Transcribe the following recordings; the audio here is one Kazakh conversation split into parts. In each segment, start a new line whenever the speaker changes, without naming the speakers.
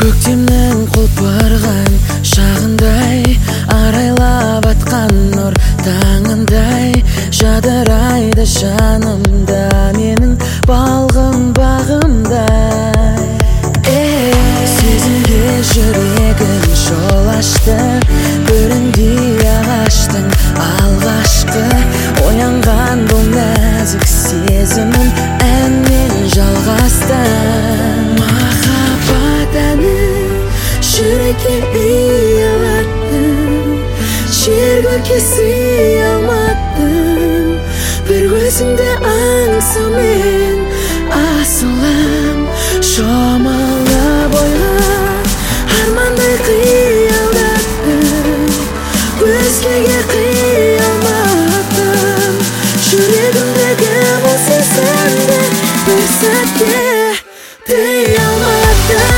Көктемнің құлпырған шағындай, арайлап атқан нұр таңындай, жадырайды жанымда менің балғын бағымдай. Сезімге жүрегім жол ашты, көріндей ағаштың алғашқы оянған бұл нәзік сезімін әнмен жалғасты. Махаббат әні жүрекке ұялаттым, шерге сый алмадым, бір өзіңді аңсаумен асылым шомылып ойлап армандай қиялдаттым, өзгеге қия алмадым, жүрегімдегі бұл сезімді бір сәтке тыя алмадым.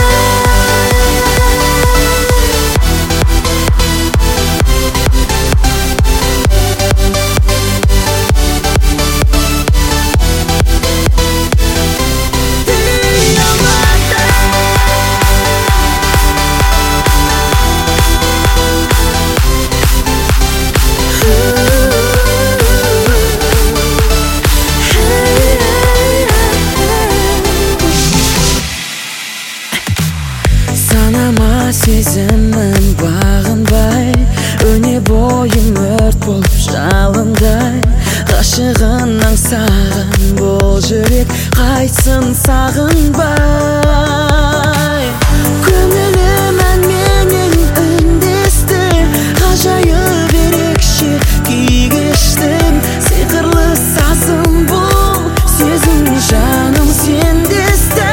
Санама сезімнің бағынбай, өне бойым өрт болып жалындай, ғашығын аңсаған бұл жүрек қайтсын сағынбай. Көңілім әнменен үндесті, ғажайып ерекше күй кештім, сиқырлы сазым бұл сезім жаным сендесті.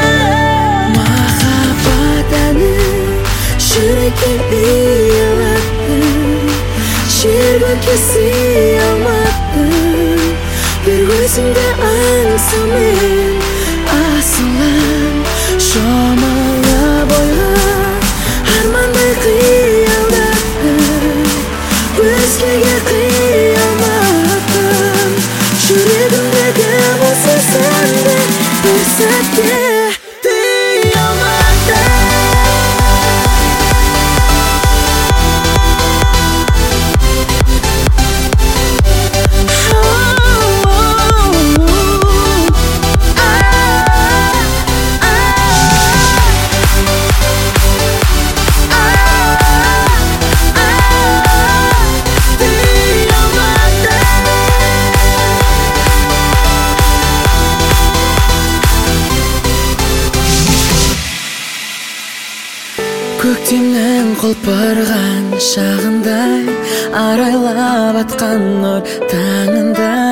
Жүрекке ұялаттым, шерге сый алмадым, бір өзіңді аңсаумен асылым шомылып ойлап армандай қиялдаттым, өзгеге қия алмадым, жүрегімдегі бұл сезімді бір сәтке тыя алмадым. Көктемнің құлпырған шағындай, арайлап атқан нұр таңындай,